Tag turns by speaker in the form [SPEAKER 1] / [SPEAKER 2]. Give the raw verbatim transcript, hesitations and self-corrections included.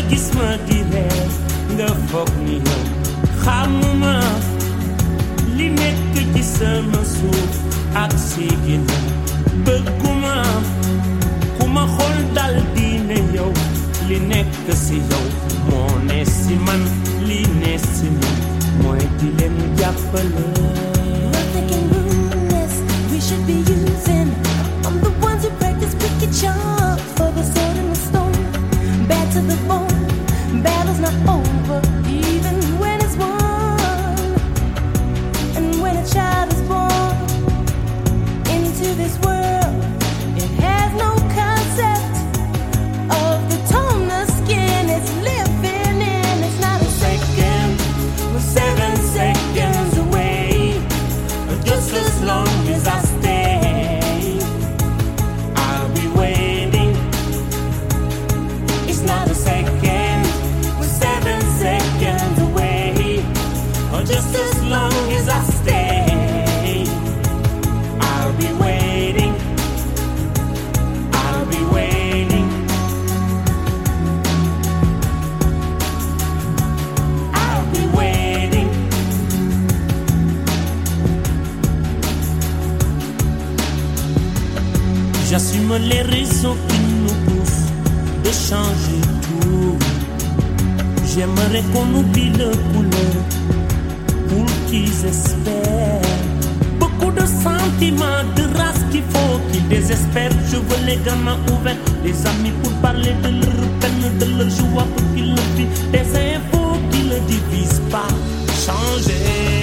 [SPEAKER 1] gis ma di reer nga foog ni yow xamuma li nekk ci sama suuf ak sigina bëgguma ku ma xool dal di ne yow li nekk si yow moo ne si man li ne si man mooy di leen jàppale.
[SPEAKER 2] Nothing in rudeness we should be using. I'm the ones who practice wicked charms for the sword and the stone. Bad to the bone, battle's not over even when it's won. And when a child is born into this world, it has no concept of the tone the skin is living in. It's not a second, we're seven seconds away, just as long as I stay, I'll be waiting. It's not a second, we're seven seconds away, or just as long as I stay, I'll be waiting. I'll be waiting. I'll be waiting.
[SPEAKER 1] J'assume les raisons qui nous poussent de changer tout. J'aimerais qu'on oublie le couleur pour qu'ils espèrent. Beaucoup de sentiments, de race qu'il faut qu'ils désespèrent. Je veux les gamins ouverts, les amis pour parler de leur peine, de leur joie pour qu'ils le vivent. Des infos qui ne divisent pas, changer.